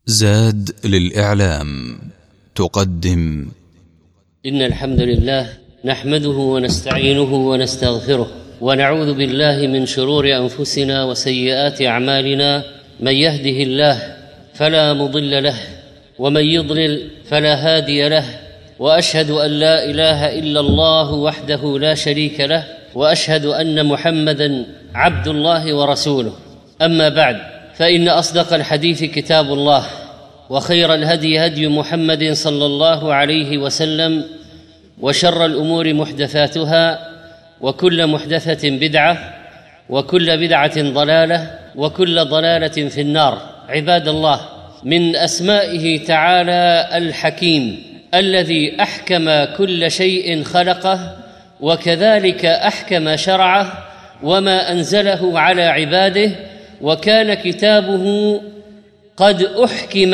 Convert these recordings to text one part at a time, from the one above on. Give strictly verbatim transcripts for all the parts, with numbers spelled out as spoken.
زاد للإعلام تقدم. إن الحمد لله نحمده ونستعينه ونستغفره ونعوذ بالله من شرور أنفسنا وسيئات أعمالنا. من يهده الله فلا مضل له ومن يضلل فلا هادي له، وأشهد أن لا إله إلا الله وحده لا شريك له، وأشهد أن محمدًا عبد الله ورسوله. أما بعد، فإن أصدق الحديث كتاب الله، وخير الهدي هدي محمد صلى الله عليه وسلم، وشر الأمور محدثاتها، وكل محدثة بدعة، وكل بدعة ضلالة، وكل ضلالة في النار. عباد الله، من أسمائه تعالى الحكيم الذي أحكم كل شيء خلقه، وكذلك أحكم شرعه وما أنزله على عباده، وكان كتابه قد أحكم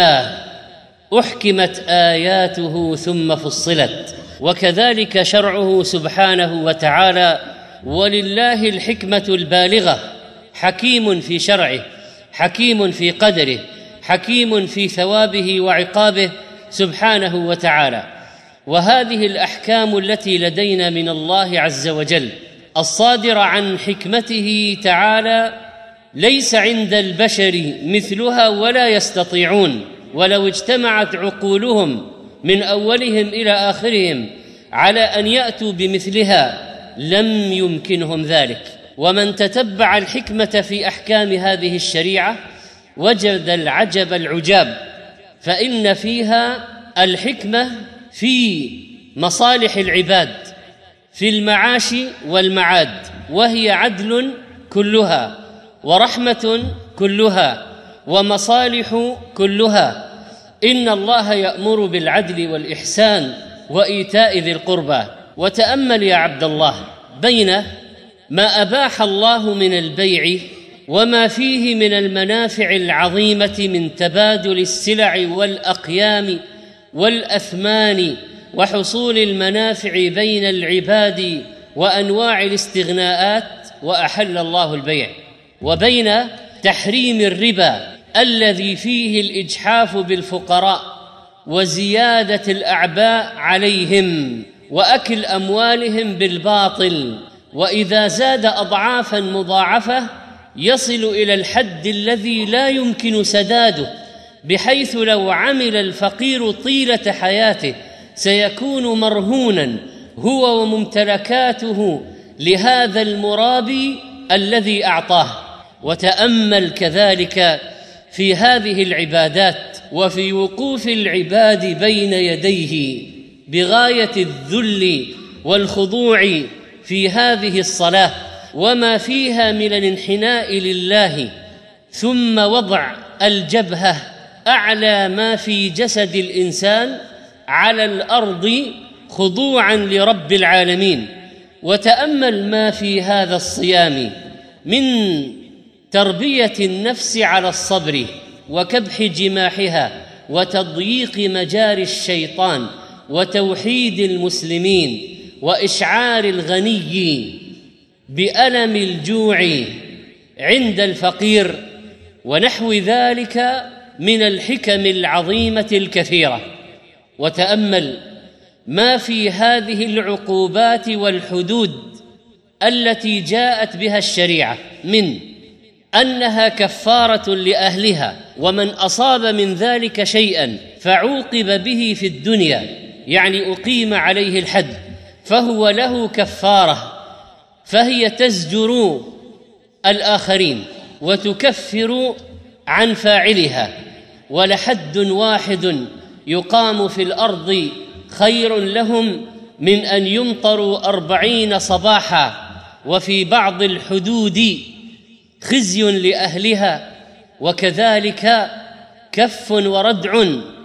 أحكمت آياته ثم فصلت، وكذلك شرعه سبحانه وتعالى. ولله الحكمة البالغة، حكيم في شرعه، حكيم في قدره، حكيم في ثوابه وعقابه سبحانه وتعالى. وهذه الأحكام التي لدينا من الله عز وجل الصادرة عن حكمته تعالى ليس عند البشر مثلها ولا يستطيعون، ولو اجتمعت عقولهم من أولهم إلى آخرهم على أن يأتوا بمثلها لم يمكنهم ذلك. ومن تتبع الحكمة في أحكام هذه الشريعة وجد العجب العجاب، فإن فيها الحكمة في مصالح العباد في المعاش والمعاد، وهي عدل كلها، ورحمة كلها، ومصالح كلها. إن الله يأمر بالعدل والإحسان وإيتاء ذي القربى. وتأمل يا عبد الله بين ما أباح الله من البيع وما فيه من المنافع العظيمة من تبادل السلع والأقيام والأثمان وحصول المنافع بين العباد وأنواع الاستغناءات، وأحل الله البيع، وبين تحريم الربا الذي فيه الإجحاف بالفقراء وزيادة الأعباء عليهم وأكل أموالهم بالباطل، وإذا زاد أضعافا مضاعفة يصل إلى الحد الذي لا يمكن سداده، بحيث لو عمل الفقير طيلة حياته سيكون مرهونا هو وممتلكاته لهذا المرابي الذي أعطاه. وتأمل كذلك في هذه العبادات وفي وقوف العباد بين يديه بغاية الذل والخضوع في هذه الصلاة وما فيها من الانحناء لله، ثم وضع الجبهة أعلى ما في جسد الإنسان على الأرض خضوعا لرب العالمين. وتأمل ما في هذا الصيام من تربية النفس على الصبر وكبح جماحها وتضييق مجاري الشيطان وتوحيد المسلمين وإشعار الغني بألم الجوع عند الفقير، ونحو ذلك من الحكم العظيمة الكثيرة. وتأمل ما في هذه العقوبات والحدود التي جاءت بها الشريعة من أنها كفارة لأهلها، ومن أصاب من ذلك شيئا فعوقب به في الدنيا، يعني أقيم عليه الحد، فهو له كفارة، فهي تزجر الآخرين وتكفر عن فاعلها. ولحد واحد يقام في الأرض خير لهم من أن يمطروا أربعين صباحا. وفي بعض الحدود خزي لأهلها، وكذلك كف وردع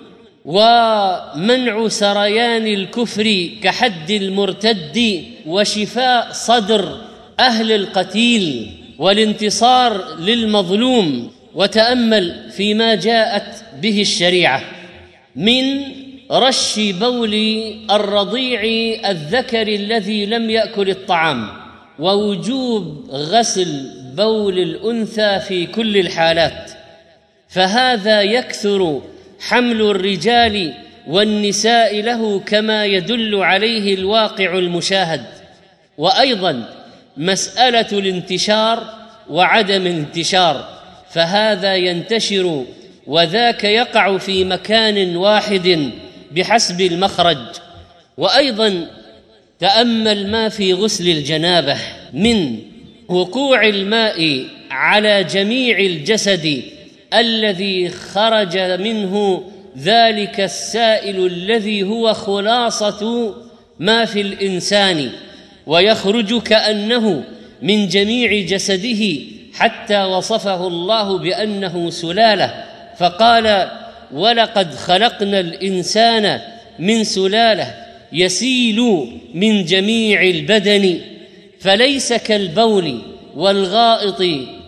ومنع سريان الكفر كحد المرتد، وشفاء صدر أهل القتيل والانتصار للمظلوم. وتأمل فيما جاءت به الشريعة من رش بول الرضيع الذكر الذي لم يأكل الطعام، ووجوب غسل بول الأنثى في كل الحالات، فهذا يكثر حمل الرجال والنساء له كما يدل عليه الواقع المشاهد. وأيضا مسألة الانتشار وعدم الانتشار، فهذا ينتشر وذاك يقع في مكان واحد بحسب المخرج. وأيضا تأمل ما في غسل الجنابة من وقوع الماء على جميع الجسد الذي خرج منه ذلك السائل الذي هو خلاصة ما في الإنسان، ويخرج كأنه من جميع جسده، حتى وصفه الله بأنه سلالة، فقال: ولقد خلقنا الإنسان من سلالة يسيل من جميع البدن. فليس كالبول والغائط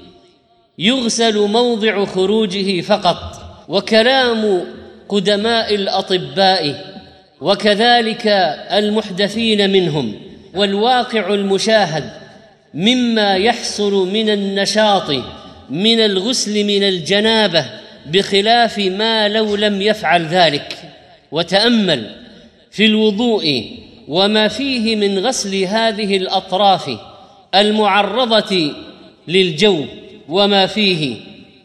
يغسل موضع خروجه فقط. وكلام قدماء الأطباء وكذلك المحدثين منهم والواقع المشاهد مما يحصل من النشاط من الغسل من الجنابة بخلاف ما لو لم يفعل ذلك. وتأمل في الوضوء وما فيه من غسل هذه الأطراف المعرضة للجو، وما فيه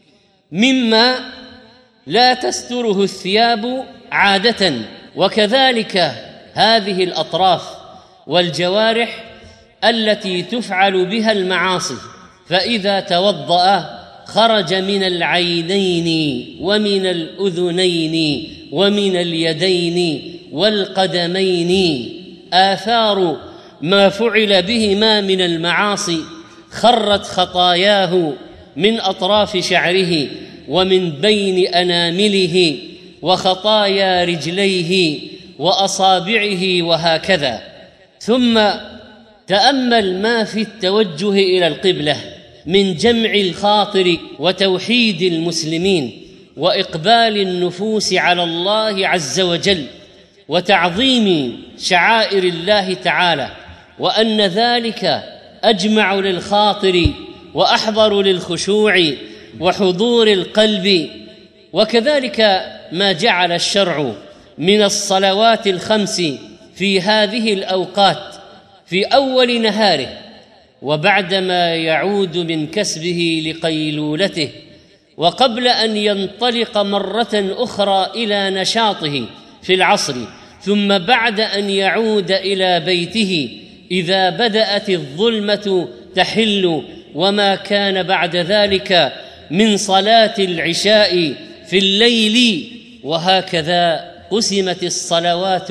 مما لا تستره الثياب عادة، وكذلك هذه الأطراف والجوارح التي تفعل بها المعاصي. فإذا توضأ خرج من العينين ومن الأذنين ومن اليدين والقدمين آثار ما فعل بهما من المعاصي، خرت خطاياه من أطراف شعره ومن بين أنامله وخطايا رجليه وأصابعه وهكذا. ثم تأمل ما في التوجه إلى القبلة من جمع الخاطر وتوحيد المسلمين وإقبال النفوس على الله عز وجل وتعظيم شعائر الله تعالى، وأن ذلك أجمع للخاطر وأحضر للخشوع وحضور القلب. وكذلك ما جعل الشرع من الصلوات الخمس في هذه الأوقات في أول نهاره وبعدما يعود من كسبه لقيلولته، وقبل أن ينطلق مرة أخرى إلى نشاطه في العصر، ثم بعد أن يعود إلى بيته إذا بدأت الظلمة تحل، وما كان بعد ذلك من صلاة العشاء في الليل. وهكذا قسمت الصلوات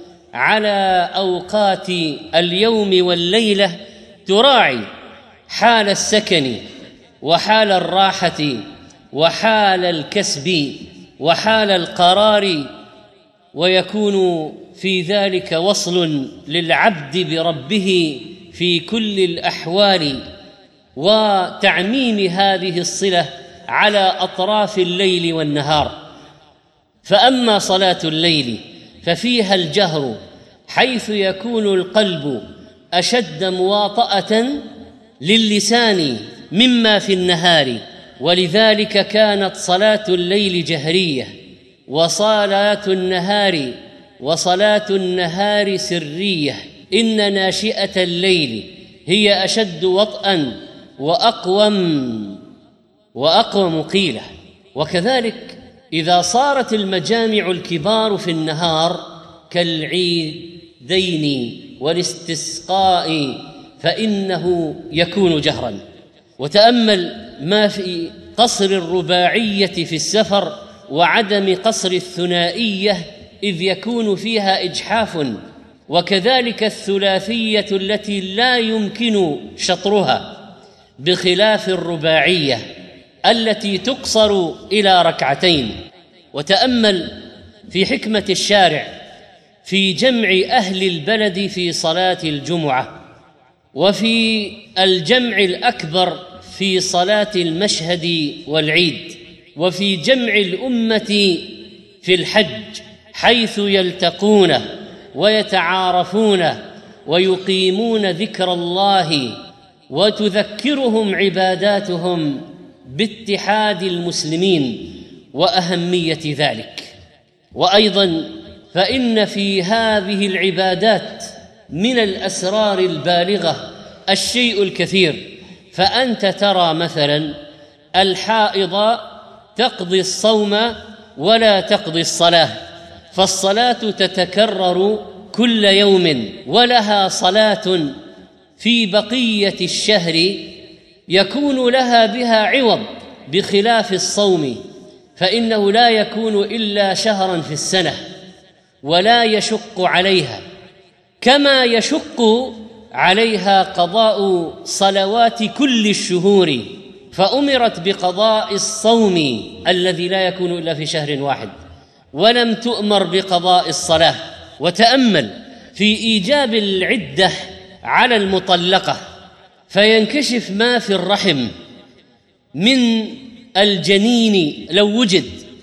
على أوقات اليوم والليلة تراعي حال السكن وحال الراحة وحال الكسب وحال القرار، ويكون في ذلك وصل للعبد بربه في كل الأحوال، وتعميم هذه الصلة على أطراف الليل والنهار. فأما صلاة الليل ففيها الجهر، حيث يكون القلب أشد مواطأة للسان مما في النهار، ولذلك كانت صلاة الليل جهرية، وصلاة النهار وصلاة النهار سرية. إن ناشئة الليل هي أشد وطئا وأقوم وأقوم قيلة. وكذلك إذا صارت المجامع الكبار في النهار كالعيدين والاستسقاء فإنه يكون جهرا. وتأمل ما في قصر الرباعية في السفر وعدم قصر الثنائية إذ يكون فيها إجحاف، وكذلك الثلاثية التي لا يمكن شطرها، بخلاف الرباعية التي تقصر إلى ركعتين. وتأمل في حكمة الشارع في جمع أهل البلد في صلاة الجمعة، وفي الجمع الأكبر في صلاة المشهد والعيد، وفي جمع الأمة في الحج، حيث يلتقون ويتعارفون ويقيمون ذكر الله، وتذكرهم عباداتهم باتحاد المسلمين وأهمية ذلك. وأيضا فإن في هذه العبادات من الأسرار البالغة الشيء الكثير. فأنت ترى مثلا الحائض تقضي الصوم ولا تقضي الصلاة، فالصلاة تتكرر كل يوم، ولها صلاة في بقية الشهر يكون لها بها عوض، بخلاف الصوم فإنه لا يكون إلا شهرا في السنة ولا يشق عليها، كما يشق عليها قضاء صلوات كل الشهور، فأمرت بقضاء الصوم الذي لا يكون إلا في شهر واحد، ولم تؤمر بقضاء الصلاة. وتأمل في إيجاب العدة على المطلقة، فينكشف ما في الرحم من الجنين لو وجد،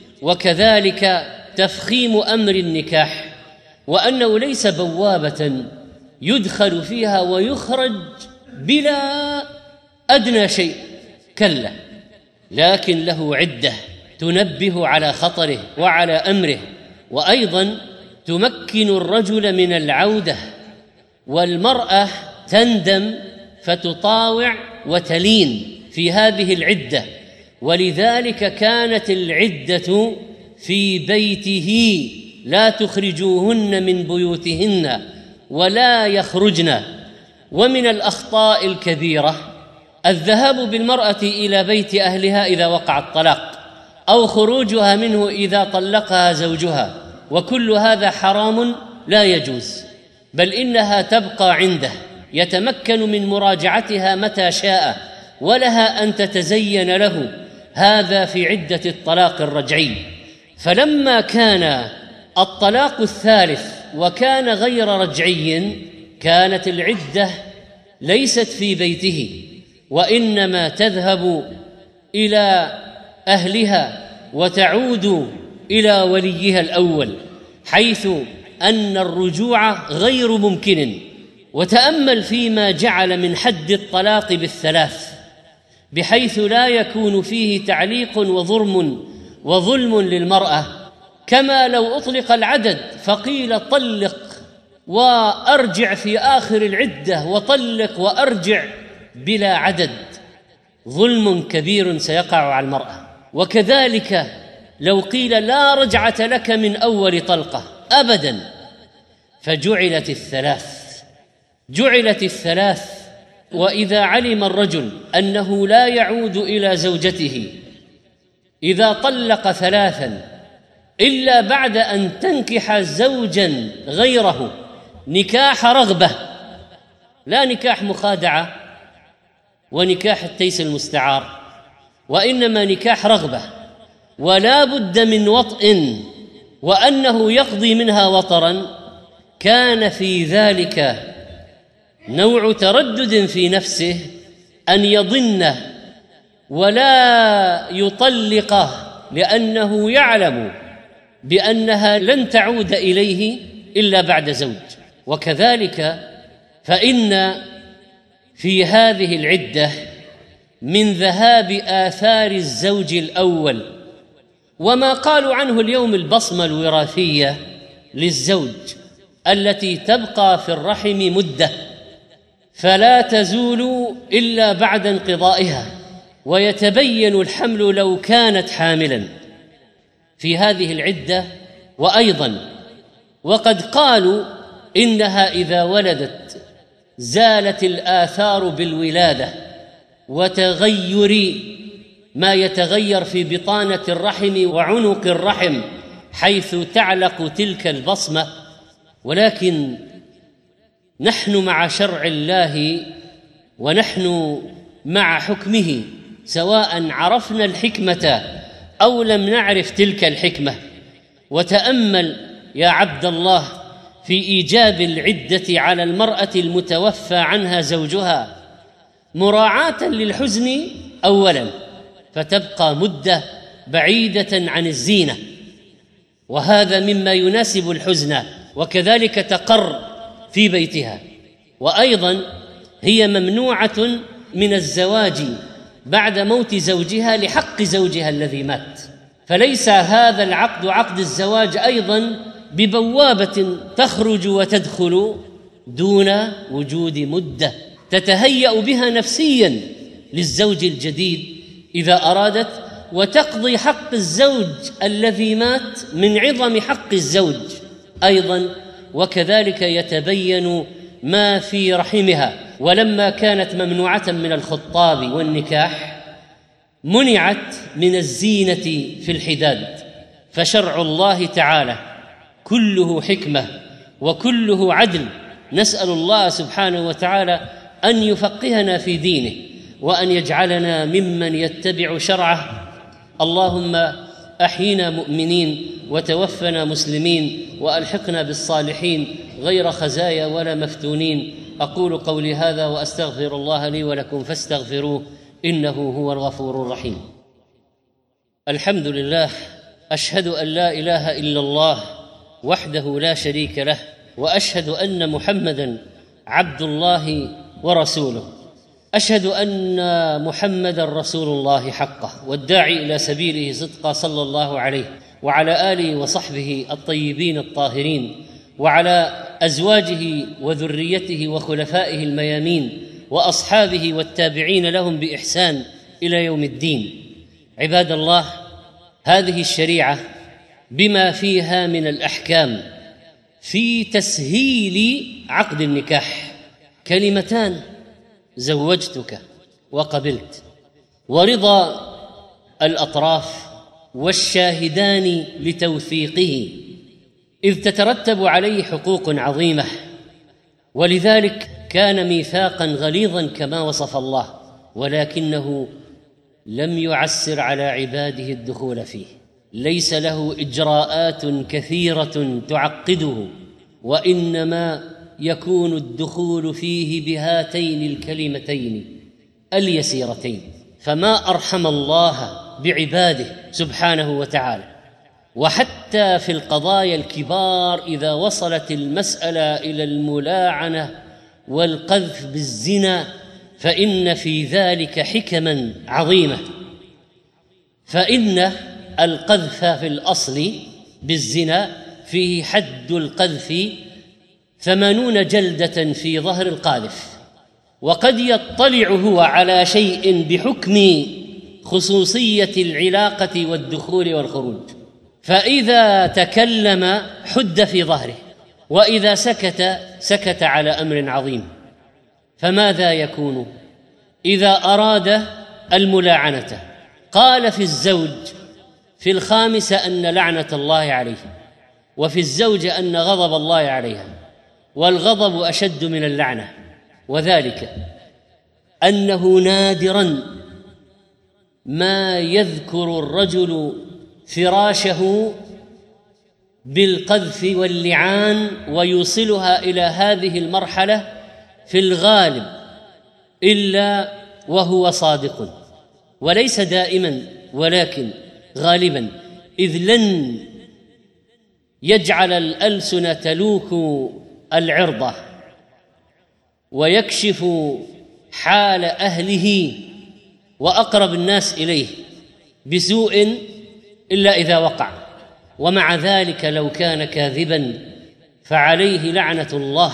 وكذلك تفخيم أمر النكاح، وأنه ليس بوابة يدخل فيها ويخرج بلا أدنى شيء، كلا، لكن له عدة تنبه على خطره وعلى أمره، وأيضا تمكن الرجل من العودة، والمرأة تندم فتطاوع وتلين في هذه العدة. ولذلك كانت العدة في بيته، لا تخرجوهن من بيوتهن ولا يخرجن. ومن الأخطاء الكبيرة الذهاب بالمرأة إلى بيت أهلها إذا وقع الطلاق، أو خروجها منه إذا طلقها زوجها، وكل هذا حرام لا يجوز، بل إنها تبقى عنده يتمكن من مراجعتها متى شاء، ولها أن تتزين له، هذا في عدة الطلاق الرجعي. فلما كان الطلاق الثالث وكان غير رجعي، كانت العدة ليست في بيته، وإنما تذهب إلى أهلها وتعود إلى وليها الأول، حيث أن الرجوع غير ممكن. وتأمل فيما جعل من حد الطلاق بالثلاث، بحيث لا يكون فيه تعليق وظلم وظلم للمرأة، كما لو أطلق العدد فقيل طلق وأرجع في آخر العدة، وطلق وأرجع بلا عدد، ظلم كبير سيقع على المرأة. وكذلك لو قيل لا رجعة لك من أول طلقة أبدا، فجعلت الثلاث جعلت الثلاث وإذا علم الرجل أنه لا يعود إلى زوجته إذا طلق ثلاثا إلا بعد أن تنكح زوجا غيره نكاح رغبة، لا نكاح مخادعة ونكاح التيس المستعار، وإنما نكاح رغبة، ولا بد من وطئ، وأنه يقضي منها وطرا، كان في ذلك نوع تردد في نفسه أن يظن ولا يطلقه، لأنه يعلم بأنها لن تعود إليه إلا بعد زوج. وكذلك فإن في هذه العدة من ذهاب آثار الزوج الأول، وما قالوا عنه اليوم البصمة الوراثية للزوج التي تبقى في الرحم مدة فلا تزول إلا بعد انقضائها، ويتبين الحمل لو كانت حاملا في هذه العدة. وأيضا وقد قالوا إنها إذا ولدت زالت الآثار بالولادة وتغير ما يتغير في بطانة الرحم وعنق الرحم حيث تعلق تلك البصمة. ولكن نحن مع شرع الله ونحن مع حكمه، سواء عرفنا الحكمة أو لم نعرف تلك الحكمة. وتأمل يا عبد الله في إيجاب العدة على المرأة المتوفى عنها زوجها مراعاة للحزن أولا، فتبقى مدة بعيدة عن الزينة، وهذا مما يناسب الحزن، وكذلك تقر في بيتها. وأيضا هي ممنوعة من الزواج بعد موت زوجها لحق زوجها الذي مات، فليس هذا العقد عقد الزواج أيضا ببوابة تخرج وتدخل دون وجود مدة تتهيأ بها نفسيا للزوج الجديد إذا أرادت، وتقضي حق الزوج الذي مات من عظم حق الزوج أيضا، وكذلك يتبين ما في رحمها. ولما كانت ممنوعة من الخطاب والنكاح منعت من الزينة في الحداد، فشرع الله تعالى كله حكمة وكله عدل. نسأل الله سبحانه وتعالى أن يفقهنا في دينه وأن يجعلنا ممن يتبع شرعه. اللهم أحينا مؤمنين وتوفنا مسلمين وألحقنا بالصالحين غير خزايا ولا مفتونين. أقول قولي هذا وأستغفر الله لي ولكم فاستغفروه إنه هو الغفور الرحيم. الحمد لله، أشهد أن لا إله إلا الله وحده لا شريك له، وأشهد أن محمدًا عبد الله ورسوله. أشهد أن محمدًا رسول الله حقه والداعي إلى سبيله صدقا، صلى الله عليه وعلى آله وصحبه الطيبين الطاهرين، وعلى أزواجه وذريته وخلفائه الميامين، وأصحابه والتابعين لهم بإحسان إلى يوم الدين. عباد الله، هذه الشريعة بما فيها من الأحكام في تسهيل عقد النكاح كلمتان: زوجتك وقبلت، ورضا الأطراف والشاهدان لتوثيقه، إذ تترتب عليه حقوق عظيمة، ولذلك كان ميثاقا غليظا كما وصف الله، ولكنه لم يعسر على عباده الدخول فيه. ليس له إجراءات كثيرة تعقده، وإنما يكون الدخول فيه بهاتين الكلمتين اليسيرتين. فما أرحم الله بعباده سبحانه وتعالى. وحتى في القضايا الكبار إذا وصلت المسألة إلى الملاعنة والقذف بالزنا فإن في ذلك حكما عظيمة. فإن القذف في الأصل بالزنا فيه حد القذف ثمانون جلدة في ظهر القاذف، وقد يطلع هو على شيء بحكم خصوصية العلاقة والدخول والخروج، فإذا تكلم حد في ظهره، وإذا سكت سكت على أمر عظيم. فماذا يكون إذا أراد الملاعنة؟ قال في الزوج في الخامسة أن لعنة الله عليه، وفي الزوجة أن غضب الله عليها، والغضب أشد من اللعنة، وذلك أنه نادرا ما يذكر الرجل فراشه بالقذف واللعان ويوصلها إلى هذه المرحلة في الغالب إلا وهو صادق، وليس دائما ولكن غالبا، إذ لن يجعل الألسن تلوك العرضة ويكشف حال أهله وأقرب الناس إليه بسوء إلا إذا وقع. ومع ذلك لو كان كاذبا فعليه لعنة الله،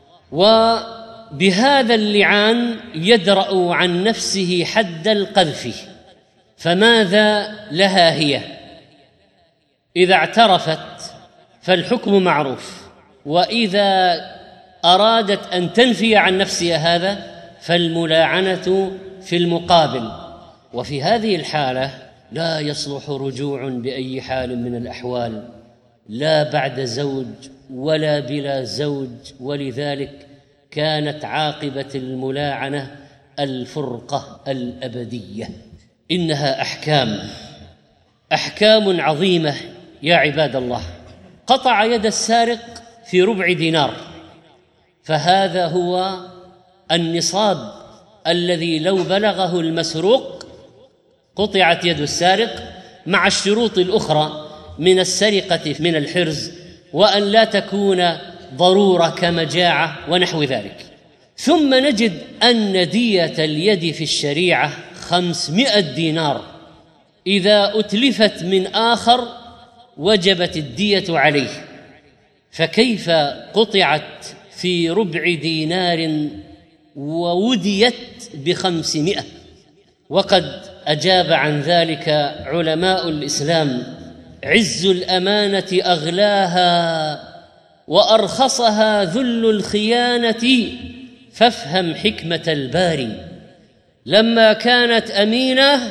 وبهذا اللعان يدرأ عن نفسه حد القذف. فماذا لها هي؟ إذا اعترفت فالحكم معروف، وإذا أرادت أن تنفي عن نفسها هذا فالملاعنة في المقابل. وفي هذه الحالة لا يصلح رجوع بأي حال من الأحوال، لا بعد زوج ولا بلا زوج، ولذلك كانت عاقبة الملاعنة الفرقة الأبدية. إنها أحكام أحكام عظيمة يا عباد الله. قطع يد السارق في ربع دينار، فهذا هو النصاب الذي لو بلغه المسروق قطعت يد السارق، مع الشروط الأخرى من السرقة من الحرز، وأن لا تكون ضرورة كمجاعة ونحو ذلك. ثم نجد أن دية اليد في الشريعة خمسمائة دينار إذا أتلفت من آخر وجبت الدية عليه، فكيف قطعت في ربع دينار ووديت بخمسمائة؟ وقد أجاب عن ذلك علماء الإسلام: عز الأمانة أغلاها وأرخصها ذل الخيانة، فافهم حكمة الباري. لما كانت أمينة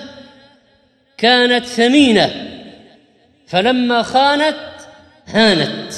كانت ثمينة، فلما خانت هانت.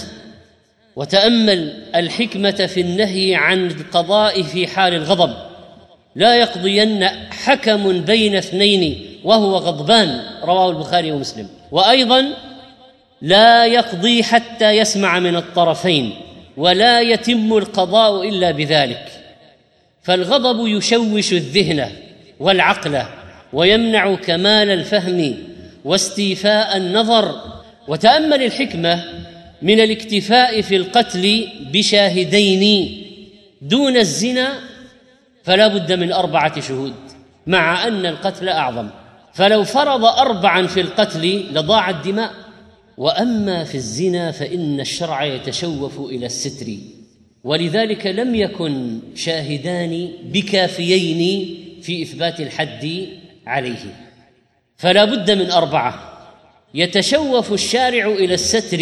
وتأمل الحكمة في النهي عن القضاء في حال الغضب. لا يقضين حكم بين اثنين وهو غضبان، رواه البخاري ومسلم. وأيضا لا يقضي حتى يسمع من الطرفين، ولا يتم القضاء إلا بذلك. فالغضب يشوش الذهن والعقل ويمنع كمال الفهم واستيفاء النظر. وتأمل الحكمة من الاكتفاء في القتل بشاهدين دون الزنا، فلا بد من أربعة شهود، مع أن القتل أعظم، فلو فرض أربعا في القتل لضاعت الدماء. وأما في الزنا فإن الشرع يتشوف إلى الستر، ولذلك لم يكن شاهدان بكافيين في إثبات الحد عليه، فلا بد من أربعة. يتشوف الشارع إلى الستر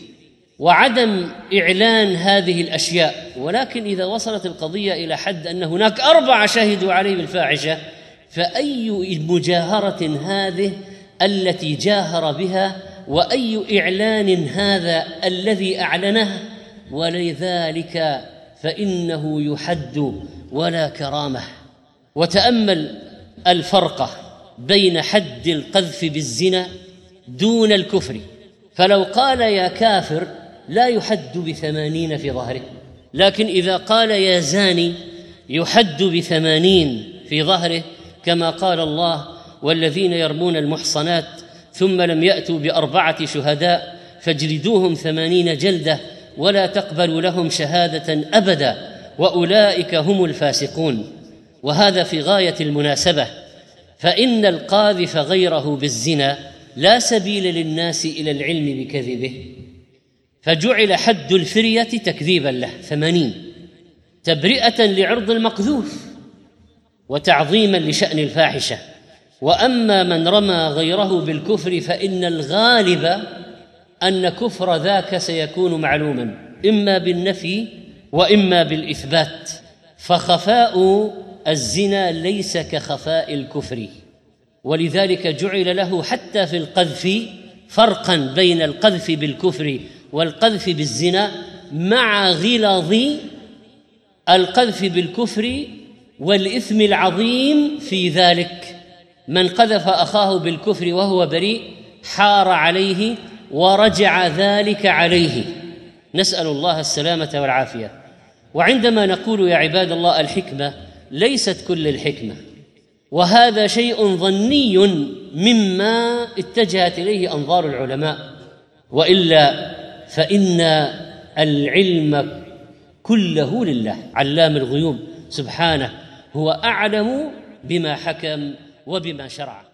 وعدم إعلان هذه الأشياء، ولكن إذا وصلت القضية إلى حد أن هناك أربعة شهدوا عليه بالفاحشة، فأي مجاهرة هذه التي جاهر بها، وأي إعلان هذا الذي أعلنه؟ ولذلك فإنه يحد ولا كرامة. وتأمل الفرق بين حد القذف بالزنا دون الكفر، فلو قال يا كافر لا يحد بثمانين في ظهره، لكن إذا قال يا زاني يحد بثمانين في ظهره، كما قال الله: والذين يرمون المحصنات ثم لم يأتوا بأربعة شهداء فاجلدوهم ثمانين جلدة ولا تقبلوا لهم شهادة أبدا وأولئك هم الفاسقون. وهذا في غاية المناسبة، فإن القاذف غيره بالزنا لا سبيل للناس إلى العلم بكذبه، فجعل حد الفرية تكذيبا له ثمانين، تبرئة لعرض المقذوف وتعظيما لشأن الفاحشة. وأما من رمى غيره بالكفر فإن الغالب أن كفر ذاك سيكون معلوما إما بالنفي وإما بالإثبات، فخفاء الزنا ليس كخفاء الكفر، ولذلك جعل له حتى في القذف فرقا بين القذف بالكفر والقذف بالزنا، مع غلظ القذف بالكفر والإثم العظيم في ذلك. من قذف أخاه بالكفر وهو بريء حار عليه ورجع ذلك عليه، نسأل الله السلامة والعافية. وعندما نقول يا عباد الله الحكمة، ليست كل الحكمة، وهذا شيء ظني مما اتجهت إليه أنظار العلماء، وإلا فإن العلم كله لله علام الغيوب سبحانه، هو أعلم بما حكم وبما شرع.